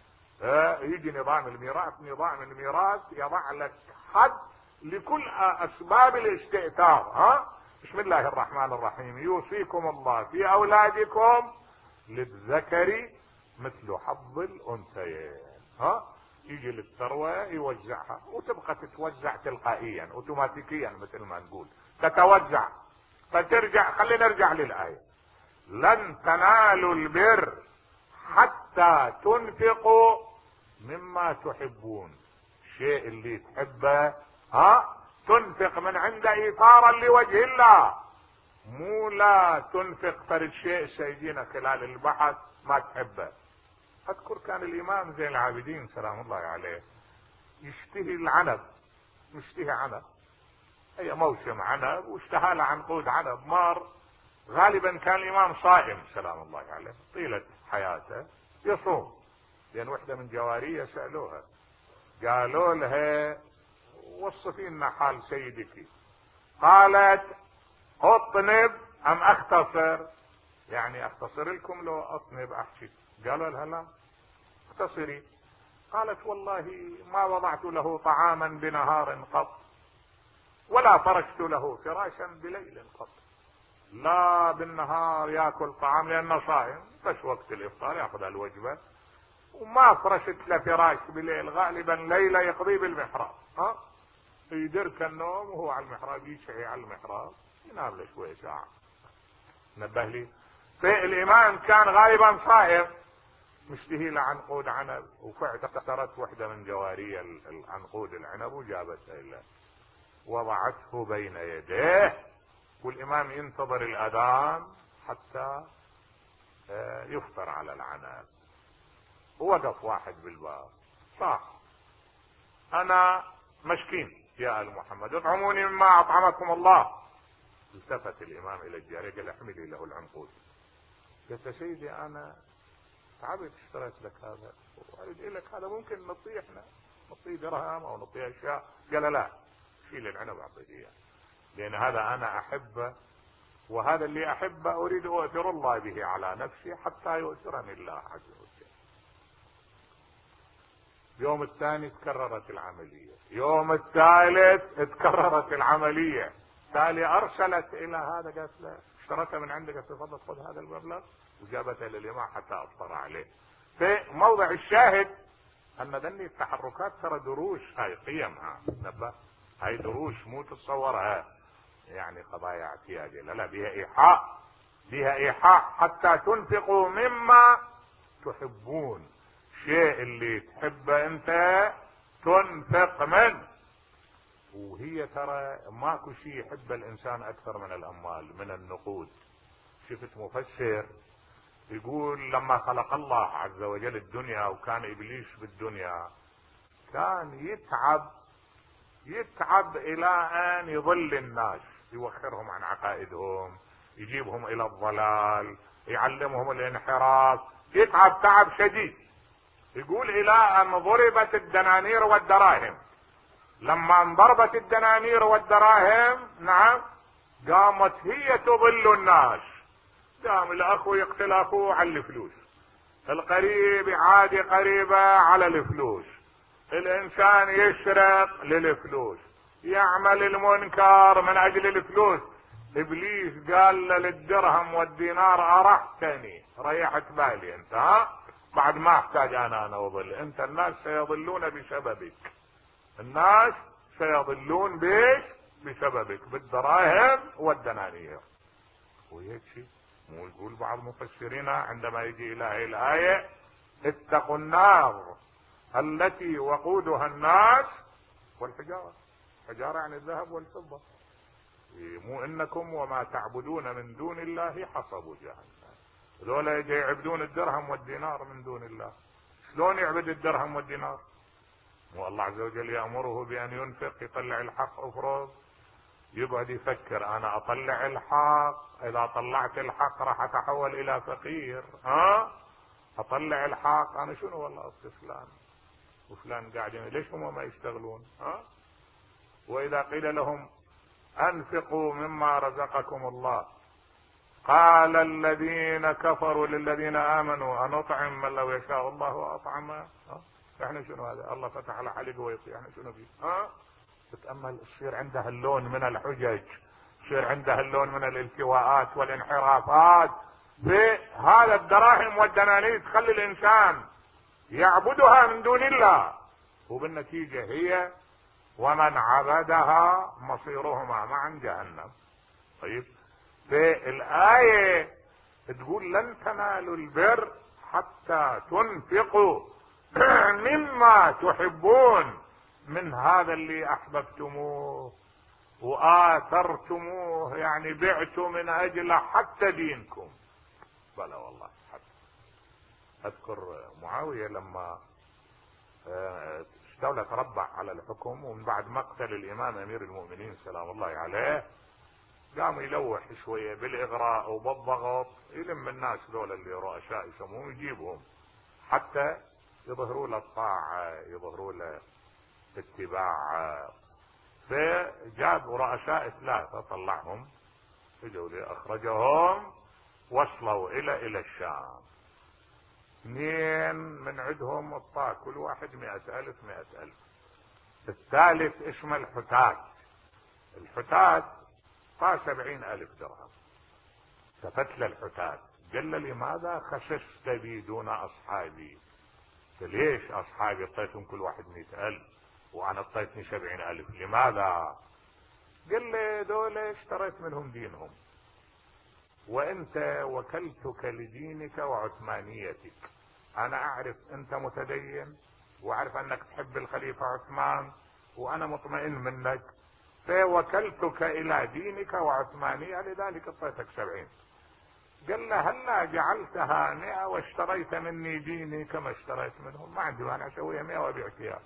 اه يجي نظام الميراث. نظام الميراث يضع لك حد لكل اسباب الاستئثار. ها بسم الله الرحمن الرحيم: يوصيكم الله في اولادكم للذكر مثل حظ الانثيين. ها يجي للثروه يوزعها وتبقى تتوزع تلقائيا اوتوماتيكيا مثل ما نقول، تتوزع. فترجع، خلينا نرجع للايه: لن تنالوا البر حتى تنفقوا مما تحبون. الشيء اللي تحبه ها تنفق من عند ايثارا لوجه الله، مو لا تنفق فرد شيء سيجينا خلال البحث ما تحبه. اذكر كان الامام زين العابدين سلام الله عليه يشتهي العنب، يشتهي عنب، هي موسم عنب واشتهى له عنقود عنب مار. غالبا كان الامام صائم سلام الله عليه طيلة حياته، يصوم. لان وحده من جواريه سالوها قالوا لها: وصفي لنا حال سيدك. قالت: اطنب ام اختصر؟ يعني اختصر لكم لو اطنب احكي؟ قالوا لها: لا اختصري. قالت: والله ما وضعت له طعاما بنهار قط، ولا فرشت له فراشا بليل قط. لا بالنهار ياكل طعام لانه صائم، بس وقت الافطار ياخذ الوجبه، وما فرشت له فراش بليل، غالبا ليله يقضي بالمحراب. ها يدرك النوم وهو على المحراب، يشعي على المحراب ينام له شوي ساعه. نبه لي فالامام كان غالبا صائم، مشتهي له عنقود عنب، وفاعتقرت وحده من جواري العنقود العنب وجابتها له وضعته بين يديه، والامام ينتظر الاذان حتى يفطر على العنب. ووقف واحد بالباب صح: انا مسكين يا ال محمد، اطعموني مما اطعمكم الله. التفت الامام الى الجاريه قال: احملي له العنقود. قلت: يا سيدي انا تعبت اشتريت لك هذا واريد لك هذا، ممكن نعطيه احنا، نعطيه درهم او نعطيه اشياء. قال: لا، شيل العنب اعطيه اياه، لان هذا انا احبه، وهذا اللي احبه اريد اؤثر الله به على نفسي حتى يؤثرني الله عز وجل. يوم الثاني تكررت العملية، يوم الثالث تكررت العملية، تالي ارسلت الى هذا قالت له: اشتريتها من عندك، تفضل خذ هذا المبلغ، وجابتها للامام حتى افطر عليه. في موضع الشاهد ان ذني التحركات ترى دروس، هاي قيمها نبه، هاي دروس مو تتصورها يعني قضايا اعتيادية، لا لا، بها ايحاء، بها ايحاء حتى تنفقوا مما تحبون. شيء اللي تحبه انت تنفق منه. وهي ترى ماكو شيء يحب الانسان اكثر من الاموال، من النقود. شفت مفسر يقول لما خلق الله عز وجل الدنيا وكان ابليس بالدنيا كان يتعب يتعب الى ان يضل الناس، يوخرهم عن عقائدهم، يجيبهم الى الضلال، يعلمهم الانحراف، يتعب تعب شديد. يقول الى ان ضربت الدنانير والدراهم. لما انضربت الدنانير والدراهم نعم قامت هي تضل الناس. قام الاخو يقتل اخوه على الفلوس، القريب يعادي قريبه على الفلوس، الانسان يسرق للفلوس، يعمل المنكر من اجل الفلوس. ابليس قال للدرهم والدينار ارحتني، ريحت بالي انت، ها بعد ما احتاج انا انا اضل انت. الناس سيضلون بسببك، الناس سيضلون بيش بسببك بالدراهم والدنانير. وهيك شيء مو يقول بعض مفسرين عندما يجي الى هذه الايه اتقوا النار التي وقودها الناس والحجاره. حجاره يعني الذهب والفضه. مو انكم وما تعبدون من دون الله حصب جهنم. ذولا يجي يعبدون الدرهم والدينار من دون الله. شلون يعبد الدرهم والدينار؟ والله عز وجل يأمره بأن ينفق، يطلع الحق افرض، يقعد يفكر انا اطلع الحق، اذا طلعت الحق راح اتحول الى فقير، ها اطلع الحق انا شنو والله اصل فلان وفلان قاعدين ليش هم ما يشتغلون؟ ها واذا قيل لهم انفقوا مما رزقكم الله قال الذين كفروا للذين امنوا انطعم من لو يشاء الله واطعمه. احنا شنو هذا؟ الله فتح على حلقه ويطيع، احنا شنو فيه؟ ها تتامل يصير عنده اللون من الحجج، يصير عنده اللون من الالتواءات والانحرافات بهذا الدراهم والدنانير، تخلي الانسان يعبدها من دون الله، وبالنتيجه هي ومن عبدها مصيرهما معا جهنم. طيب في الآية تقول لن تنالوا البر حتى تنفقوا مما تحبون من هذا اللي احببتموه واثرتموه، يعني بعتوا من اجله حتى دينكم. بلى والله. حتى اذكر معاوية لما استولى تربع على الحكم، ومن بعد مقتل الامام امير المؤمنين سلام الله عليه قام يلوح شوية بالاغراء وبالضغط، يلم الناس دول اللي رؤساء يسموهم يجيبهم حتى يظهروا له الطاعة، يظهروا له اتباع. فجاب رؤساء ثلاثة طلعهم، اجوا لي اخرجهم، وصلوا الى الى الشام. اثنين من عندهم اطاع كل واحد مئة الف مئة الف. الثالث اسمه الحتات. الحتات طاع سبعين الف درهم. التفت للحتات قال له لماذا خسست بي دون اصحابي؟ ليش اصحابي اعطيتهم كل واحد مئة الف وانا اعطيتني سبعين الف، لماذا؟ قال لي دول اشتريت منهم دينهم، وانت وكلتك لدينك وعثمانيتك. انا اعرف انت متدين واعرف انك تحب الخليفة عثمان وانا مطمئن منك، فوكلتك الى دينك وعثمانية لذلك اعطيتك سبعين. قال له هلا جعلتها مئة واشتريت مني ديني كما اشتريت منهم؟ ما عندي مانع اسويها مئة وابيع ثياب.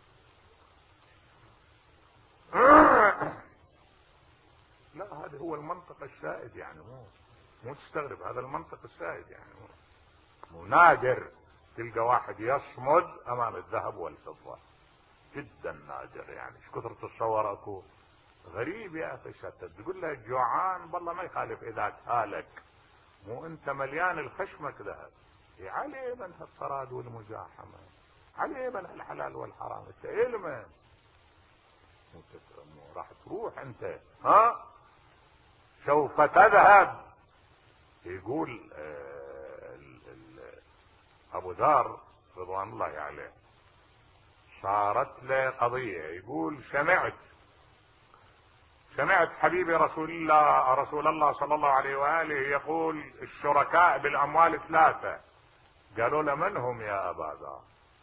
لا هذا هو المنطق السائد، يعني مو مو تستغرب، هذا المنطق السائد، يعني مو, مو نادر تلقى واحد يصمد امام الذهب والفضة، جدا نادر. يعني ايش كثر تتصور اكو غريب يا اخي شتت تقول له جوعان والله ما يخالف اذا تهالك، مو انت مليان الخشمك ذهب. عليه من الصراد والمزاحمة، عليه من الحلال والحرام، انت علما راح تروح انت، ها سوف تذهب. يقول آه ال ال ابو ذر رضوان الله عليه صارت له قضية، يقول سمعت سمعت حبيبي رسول الله رسول الله صلى الله عليه وآله يقول الشركاء بالأموال ثلاثة. قالوا له من هم يا أبا ذر؟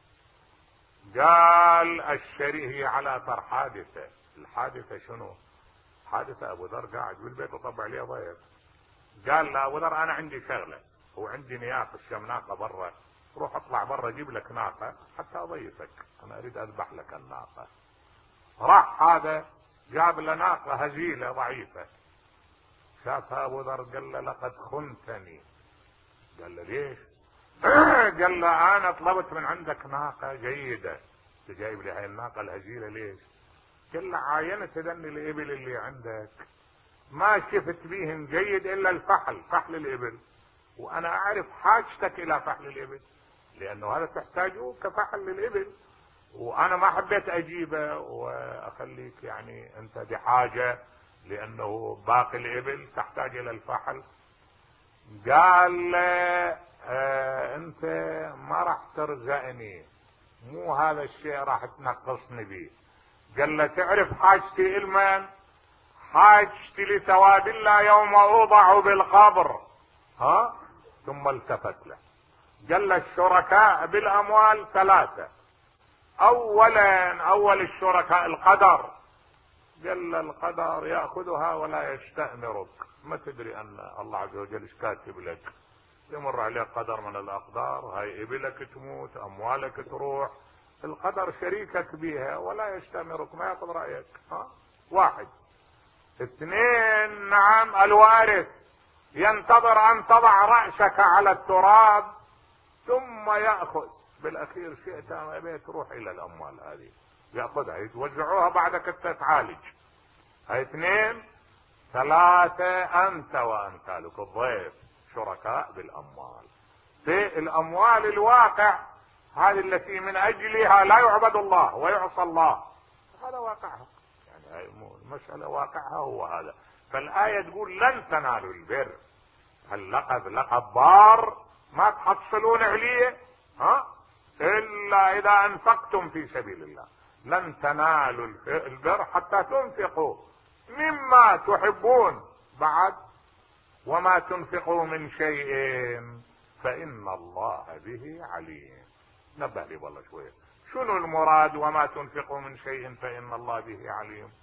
قال الشريه على اثر حادثة. الحادثة شنو؟ حادثة ابو ذر قاعد بالبيت وطبع عليه ضيف، قال لا ابو ذر انا عندي شغلة وعندي نياق الشم ناقة برا، روح اطلع برا جيب لك ناقة حتى اضيفك، انا اريد اذبح لك الناقة. راح هذا جاب له ناقة هزيلة ضعيفة، شافها ابو ذر قال له لقد خنتني. قال له ليش؟ قال له انا طلبت من عندك ناقة جيدة، انت جايب لي هاي الناقة الهزيلة ليش؟ قال له عاينت ذني الابل اللي عندك ما شفت بيهم جيد الا الفحل، فحل الابل، وانا اعرف حاجتك الى فحل الابل لانه هذا تحتاجه كفحل للابل، وانا ما حبيت اجيبه واخليك يعني انت بحاجة لانه باقي الابل تحتاج الى الفحل. قال له آه انت ما راح ترزقني، مو هذا الشيء راح تنقصني به. قال له تعرف حاجتي المن؟ حاجتي لثواب الله يوم اوضع بالقبر. ها ثم التفت له قال له الشركاء بالاموال ثلاثة، اولا اول الشركاء القدر. قال له القدر ياخذها ولا يستأمرك، ما تدري ان الله عز وجل ايش كاتب لك، يمر عليك قدر من الاقدار، هاي ابلك تموت، اموالك تروح، القدر شريكك بها ولا يستأمرك، ما ياخذ رايك. ها واحد. اثنين نعم الوارث ينتظر ان تضع رأسك على التراب ثم يأخذ بالاخير شئت ام ابيت تروح الى الاموال هذه يأخذها يتوزعوها بعدك تتعالج. هاي اثنين. ثلاثة انت وامثالك الضيف شركاء بالاموال. في الاموال الواقع هذه التي من اجلها لا يعبد الله ويعصى الله، هذا واقعها، يعني هاي المسألة واقعها هو هذا. فالآية تقول لن تنالوا البر، اللقب لقب بار ما تحصلون عليه ها الا اذا انفقتم في سبيل الله. لن تنالوا البر حتى تنفقوا مما تحبون، بعد وما تنفقوا من شيء فإن الله به عليم. نبه لي والله شوية، شنو المراد وما تنفقوا من شيء فإن الله به عليم؟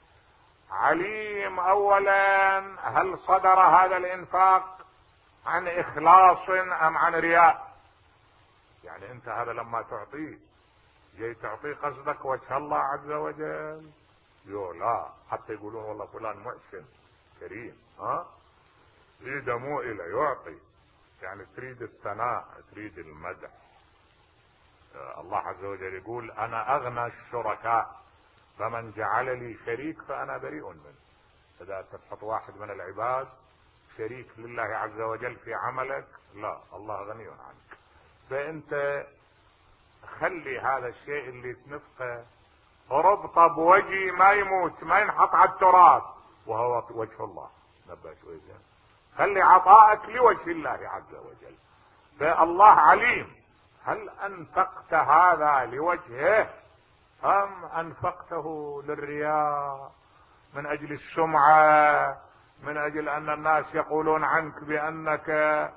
عليم اولا هل صدر هذا الانفاق عن اخلاص ام عن رياء؟ يعني انت هذا لما تعطيه جاي تعطيه قصدك وجه الله عز وجل؟ يو لا، حتى يقولون والله فلان محسن كريم، ها تريد مو الى يعطي، يعني تريد الثناء تريد المدح. الله عز وجل يقول انا اغنى الشركاء فمن جعل لي شريك فانا بريء منه. اذا تحط واحد من العباد شريك لله عز وجل في عملك، لا، الله غني عنك. فانت خلي هذا الشيء اللي تنفقه ربطه بوجه ما يموت، ما ينحط على التراب، وهو وجه الله. نبه شوي زين، خلي عطائك لوجه الله عز وجل. فالله عليم هل انفقت هذا لوجهه ام انفقته للرياء، من اجل السمعة، من اجل ان الناس يقولون عنك بانك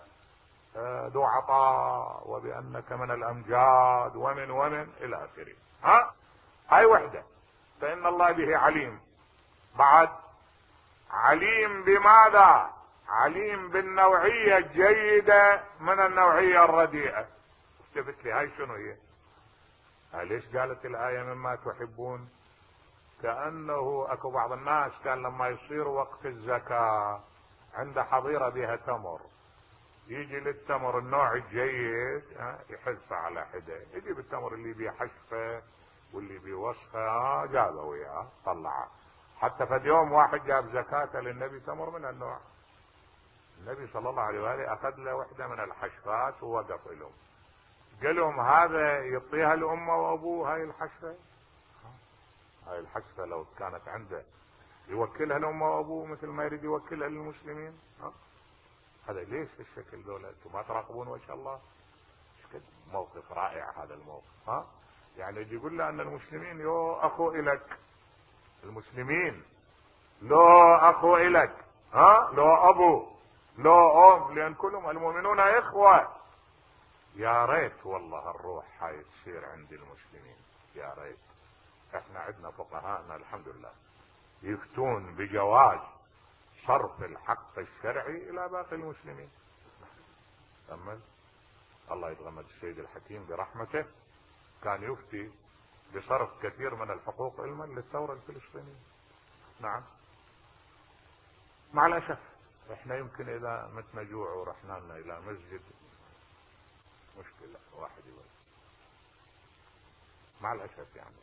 ذو عطاء وبانك من الامجاد ومن ومن الى اخره. ها هاي وحدة. فان الله به عليم. بعد عليم بماذا؟ عليم بالنوعية الجيدة من النوعية الرديئة. استفدت لي هاي شنو هي؟ هاي ليش قالت الآية مما تحبون؟ كأنه اكو بعض الناس كان لما يصير وقت الزكاة عنده حظيرة بها تمر، يجي للتمر النوع الجيد يحذفه على حده، يجيب التمر اللي بيه حشفه واللي بيه وصفه جابه وياه طلعه. حتى في يوم واحد جاب زكاة للنبي تمر من النوع، النبي صلى الله عليه وآله اخذ له وحدة من الحشفات ووقف لهم، قال لهم هذا يعطيها لأمه وأبوه هاي الحشفة؟ هاي الحشفة لو كانت عنده يوكلها لأمه وأبوه مثل ما يريد يوكلها للمسلمين؟ ها؟ هذا ليش بالشكل دولة؟ انتم ما تراقبون وجه الله؟ موقف رائع هذا الموقف. ها يعني يجي يقول له ان المسلمين يو اخو الك، المسلمين لو اخو الك، ها لو ابو لو ام، لان كلهم المؤمنون اخوة. يا ريت والله الروح هاي تصير عند المسلمين، يا ريت. احنا عندنا فقهاءنا الحمد لله يفتون بجواز صرف الحق الشرعي الى باقي المسلمين. تمام. الله يتغمد السيد الحكيم برحمته، كان يفتي بصرف كثير من الحقوق علما للثورة الفلسطينية. نعم مع الأسف احنا يمكن اذا متنا جوع ورحنا لنا الى مسجد مشكلة واحد يقول مع الأسف يعني،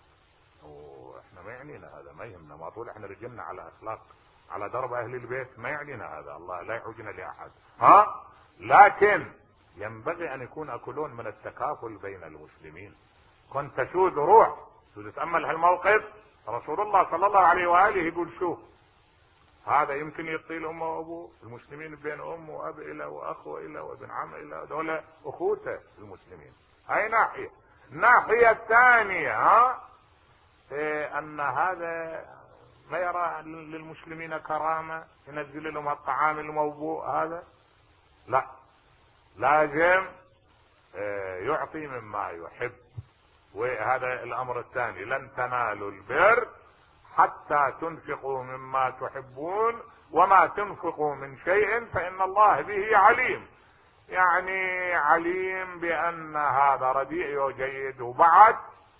واحنا ما يعنينا هذا، ما يهمنا، ما طول احنا رجلنا على اخلاق على درب اهل البيت، ما يعنينا هذا، الله لا يحوجنا لاحد، ها، لكن ينبغي ان يكون اكلون من التكافل بين المسلمين. كنت تشود روح تتأمل هالموقف، رسول الله صلى الله عليه وآله يقول شوف هذا يمكن يطيل امه وابوه، المسلمين بين ام واب الى واخ الى وابن عم الى، دول اخوته المسلمين. هاي ناحية. الناحية الثانية ها إيه ان هذا ما يرى للمسلمين كرامة ينزل لهم الطعام الموبوء هذا، لا، لازم إيه يعطي مما يحب. وهذا الامر الثاني، لن تنالوا البر حتى تنفقوا مما تحبون وما تنفقوا من شيء فإن الله به عليم. يعني عليم بأن هذا رديء وجيد، وبعد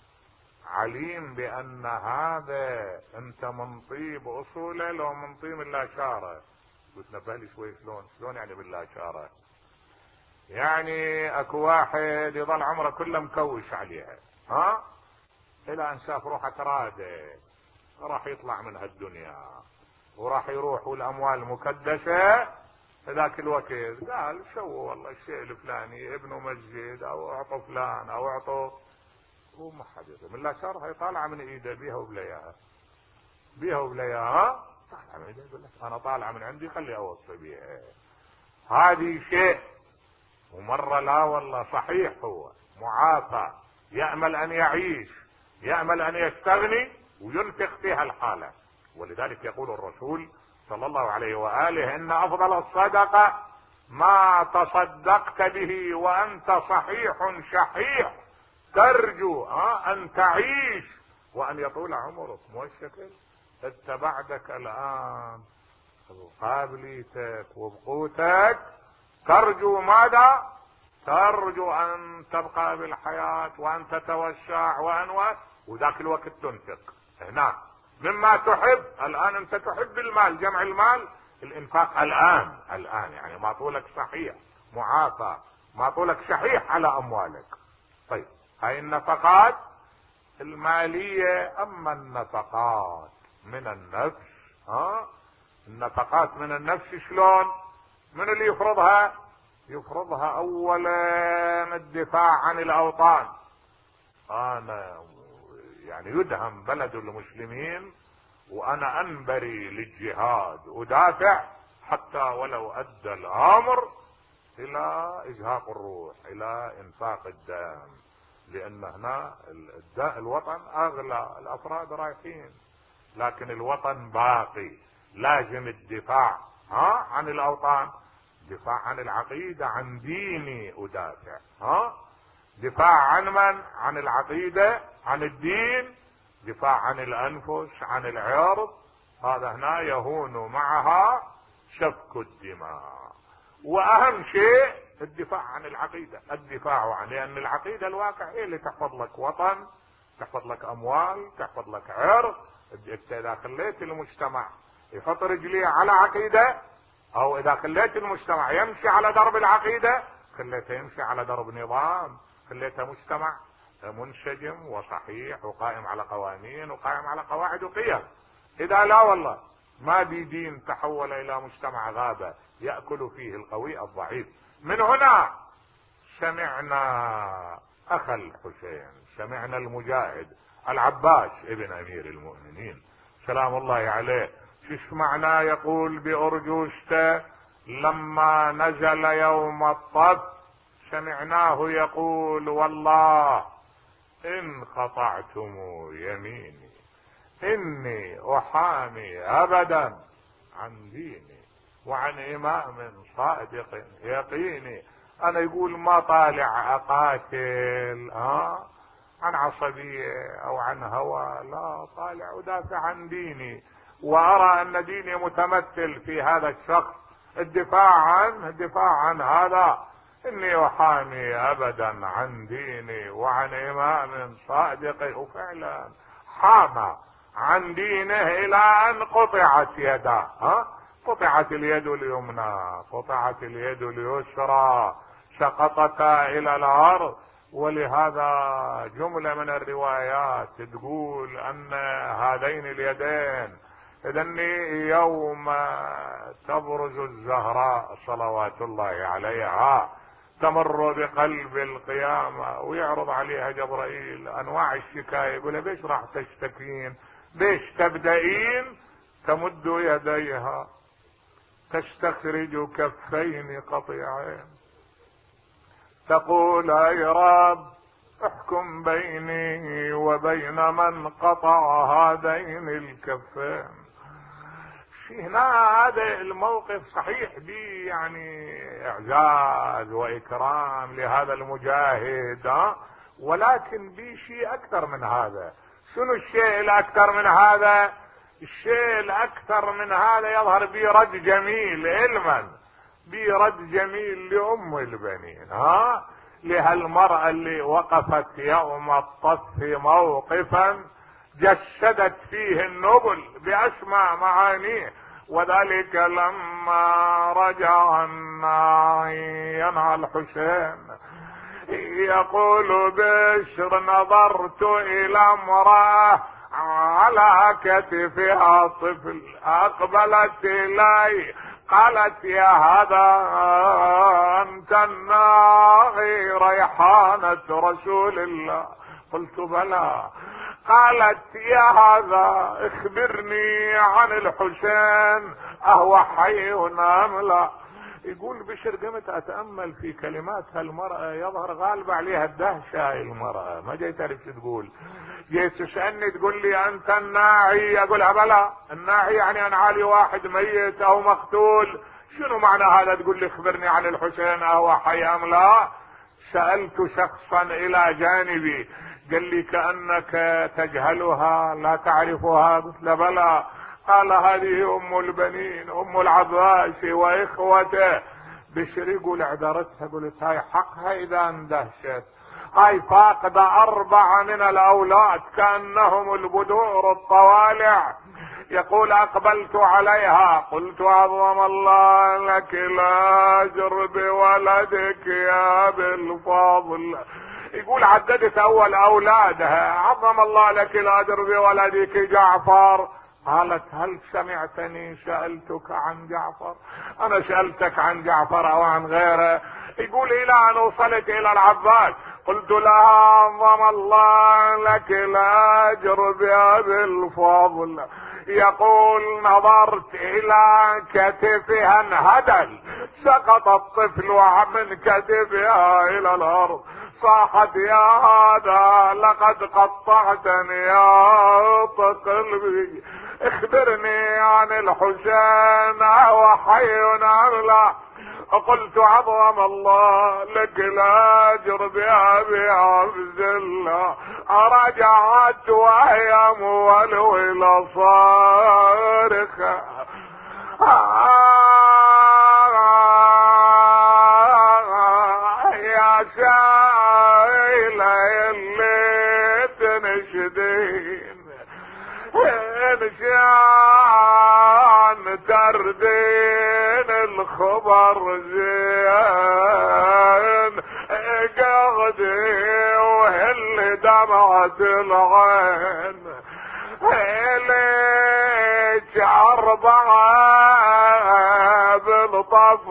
عليم بأن هذا انت من طيب اصوله لو من طيب الله شاره. قلت نبالي شوي شلون شلون يعني بالله شاره؟ يعني اكو واحد يظل عمره كله مكوش عليها، ها، الى ان شاف روحه تراده راح يطلع من هالدنيا وراح يروح والاموال مكدسه. ذاك الوقت قال شو والله الشيء الفلاني ابنه مسجد او اعطوا فلان او اعطوا، هو ما حد يقول من لا شر، هي طالعه من ايده بيها وبلياها بيها وبلياها، طالعه من ايده يقول لك انا طالعه من عندي خلي اوصي بيها. هذه شيء. ومره لا والله صحيح هو معافى، يأمل ان يعيش، يأمل ان يستغني وينفق فيها الحالة. ولذلك يقول الرسول صلى الله عليه وآله ان افضل الصدقة ما تصدقت به وانت صحيح شحيح ترجو ان تعيش وان يطول عمرك. مو الشكل انت بعدك الان بقابليتك وبقوتك ترجو ماذا؟ ترجو ان تبقى بالحياة وان تتوسع وان وذاك الوقت تنفق هنا مما تحب. الان انت تحب المال، جمع المال، الانفاق الان الان يعني ما طولك صحيح معافى، ما طولك شحيح على اموالك. طيب هاي النفقات المالية. اما النفقات من النفس، ها، النفقات من النفس شلون؟ من اللي يفرضها؟ يفرضها اولا الدفاع عن الاوطان. انا يعني يدهم بلد المسلمين وانا انبري للجهاد ادافع حتى ولو ادى الامر الى ازهاق الروح، الى انفاق الدم، لان هنا الوطن اغلى، الافراد رايحين لكن الوطن باقي. لازم الدفاع ها عن الاوطان، دفاع عن العقيدة، عن ديني ادافع، ها، دفاع عن من؟ عن العقيدة، عن الدين، دفاع عن الانفس، عن العرض. هذا هنا يهون معها سفك الدماء. واهم شيء الدفاع عن العقيدة، الدفاع عن، لان العقيدة الواقع هي اللي تحفظ لك وطن، تحفظ لك اموال، تحفظ لك عرض. اذا خليت المجتمع يحط رجليه على عقيدة، او اذا خليت المجتمع يمشي على درب العقيدة، خليته يمشي على درب نظام، خليته مجتمع منسجم وصحيح وقائم على قوانين وقائم على قواعد وقيم. اذا لا والله ما بي دين تحول الى مجتمع غابة يأكل فيه القوي الضعيف. من هنا سمعنا اخ الحسين، سمعنا المجاهد العباس ابن امير المؤمنين سلام الله عليه، شش معناه يقول بأرجوشته لما نزل يوم الطب سمعناه يقول والله ان قطعتم يميني اني احامي ابدا عن ديني وعن امام صادق يقيني. انا يقول ما طالع اقاتل ها عن عصبية او عن هوى، لا، طالع ادافع عن ديني، وارى ان ديني متمثل في هذا الشخص، الدفاع عنه، الدفاع عن هذا إني أحامي أبدا عن ديني وعن إمام صادق. وفعلا حام عن دينه إلى أن قطعت يده، ها؟ قطعت اليد اليمنى، قطعت اليد اليسرى، سقطتا إلى الأرض. ولهذا جملة من الروايات تقول أن هذين اليدين إذن يوم تبرز الزهراء صلوات الله عليها تمر بقلب القيامة ويعرض عليها جبرائيل أنواع الشكاية، يقول بيش راح تشتكين، بيش تبدأين؟ تمد يديها تستخرج كفين قطيعين تقول اي رب احكم بيني وبين من قطع هذين الكفين. هنا هذا الموقف صحيح به يعني اعزاز واكرام لهذا المجاهد، ولكن به شيء اكثر من هذا. شنو الشيء الاكثر من هذا؟ الشيء الاكثر من هذا يظهر به رد جميل علما، به رد جميل لام البنين، ها، لهالمرأة اللي وقفت يوم الطف موقفا جسدت فيه النبل بأسمى معانيه. وذلك لما رجع الناعي ينهى الحسين يقول بشر نظرت إلى امرأة على كتفها طفل أقبلت إلي قالت يا هذا أنت الناعي ريحانة رسول الله؟ قلت بلى. قالت يا هذا اخبرني عن الحسين اهو حي ام لا؟ يقول بشر قمت اتامل في كلمات هالمرأة يظهر غالب عليها الدهشة. هاي المرأة ما جاي تعرف شو تقول، جيت تسألني تقول لي انت الناعي، اقولها بلى. الناعي يعني انعالي واحد ميت او مقتول، شنو معنى هذا؟ تقول لي اخبرني عن الحسين اهو حي ام لا؟ سألت شخصا الى جانبي قال لي كأنك تجهلها لا تعرفها؟ قلت له بلى. قال هذه ام البنين ام العباس واخوته. بشر يقول اعذرتها، قلت هاي حقها اذا اندهشت، هاي فاقدة اربعة من الاولاد كأنهم البدور الطوالع. يقول اقبلت عليها قلت عظم الله لك الاجر بولدك يا بالفضل. يقول عددت اول اولادها، عظم الله لك الاجر بولدك جعفر. قالت هل سمعتني سألتك عن جعفر؟ انا سألتك عن جعفر او عن غيره؟ يقول الى ان وصلت الى العباس قلت لها عظم الله لك الاجر بأبي الفضل. يقول نظرت الى كتفها انهدل، سقط الطفل من كتفها الى الارض. صاحت يا هذا لقد قطعتني يا قلبي، اخبرني عن الحسين اهو حي ام لا؟ قلت عظم الله لك الاجر بأبي عبد الله. رجعت وهي مولولة صارخة يا سائلة اللي تنشدين انشان تردين الخبر زين قغدي وهل دمعة العين ليش أربعة بالطف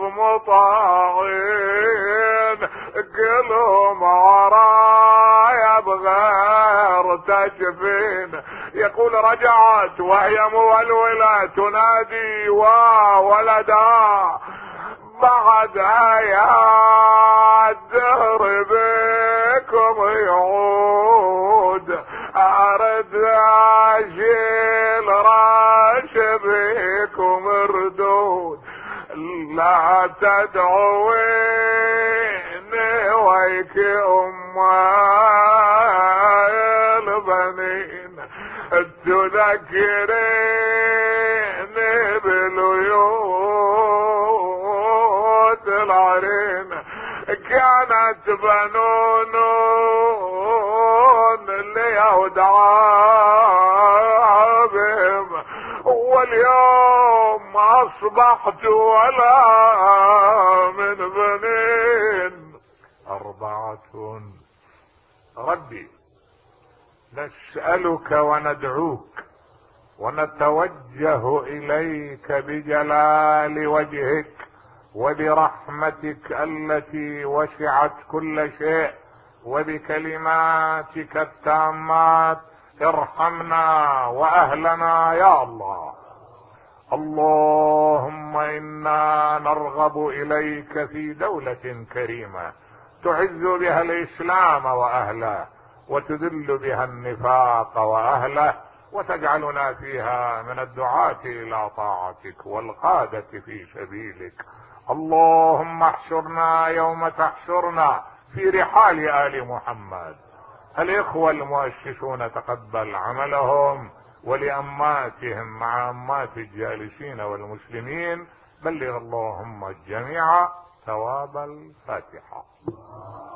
مطاعين قلهم ورايا بغير تجفين. يقول رجعت وهي مولولة تنادي وولدا بعدها يا الدهر بكم يعود، ارد اشيل راش بكم ردود، لا تدعويني ويك ام البنين، تذكريني باليوت العرين كانت بنو نون اليهود عابهم، واليوم اصبحت ولا من بنين اربعة. ربي نسألك وندعوك ونتوجه اليك بجلال وجهك وبرحمتك التي وسعت كل شيء وبكلماتك التامات، ارحمنا واهلنا يا الله. اللهم انا نرغب اليك في دولة كريمة تعز بها الاسلام واهله وتذل بها النفاق واهله، وتجعلنا فيها من الدعاة الى طاعتك والقادة في سبيلك. اللهم احشرنا يوم تحشرنا في رحال آل محمد. الاخوة المؤسسون تقبل عملهم، ولأماتهم مع أمات الجالسين والمسلمين بلغ اللهم الجميع ثواب الفاتحة.